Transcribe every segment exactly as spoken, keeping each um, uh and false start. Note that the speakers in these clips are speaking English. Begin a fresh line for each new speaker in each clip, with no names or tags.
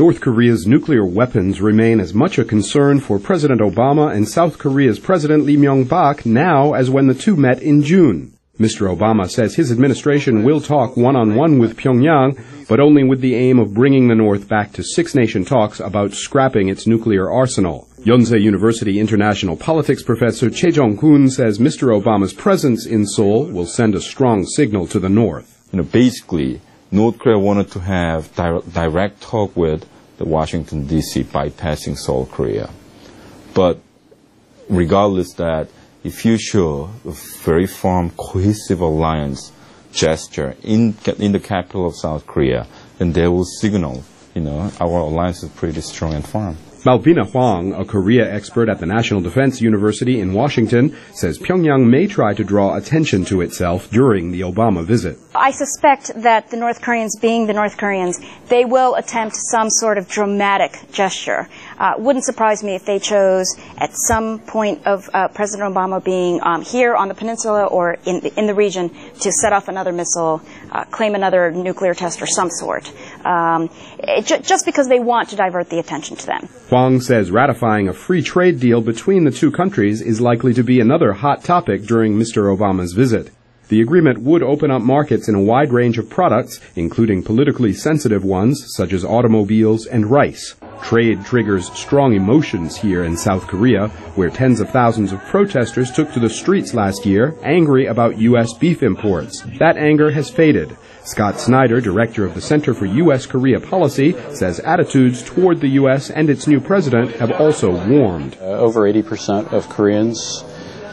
North Korea's nuclear weapons remain as much a concern for President Obama and South Korea's President Lee Myung-bak now as when the two met in June. Mister Obama says his administration will talk one-on-one with Pyongyang, but only with the aim of bringing the North back to six-nation talks about scrapping its nuclear arsenal. Yonsei University international politics professor Choi Jong-hoon says Mister Obama's presence in Seoul will send a strong signal to the North.
You know, basically, North Korea wanted to have di- direct talk with the Washington, D C bypassing South Korea. But regardless that, if you show a very firm, cohesive alliance gesture in in the capital of South Korea, then they will signal, you know, our alliance is pretty strong and firm.
Malvina Huang, a Korea expert at the National Defense University in Washington, says Pyongyang may try to draw attention to itself during the Obama visit.
I suspect that the North Koreans, being the North Koreans, they will attempt some sort of dramatic gesture. Uh, wouldn't surprise me if they chose at some point of uh, President Obama being um, here on the peninsula or in the, in the region to set off another missile, uh, claim another nuclear test or some sort, um, it, ju- just because they want to divert the attention to them.
Huang says ratifying a free trade deal between the two countries is likely to be another hot topic during Mister Obama's visit. The agreement would open up markets in a wide range of products, including politically sensitive ones such as automobiles and rice. Trade triggers strong emotions here in South Korea, where tens of thousands of protesters took to the streets last year, angry about U S beef imports. That anger has faded. Scott Snyder, director of the Center for U S Korea Policy, says attitudes toward the U S and its new president have also warmed.
Uh, over eighty percent of Koreans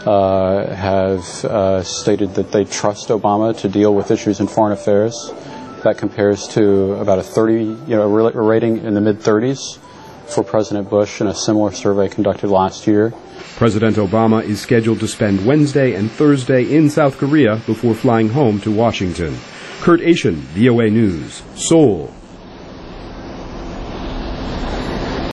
uh, have uh, stated that they trust Obama to deal with issues in foreign affairs. That compares to about a thirty, you know, a rating in the mid thirties for President Bush in a similar survey conducted last year.
President Obama is scheduled to spend Wednesday and Thursday in South Korea before flying home to Washington. Kurt Asian, V O A News, Seoul.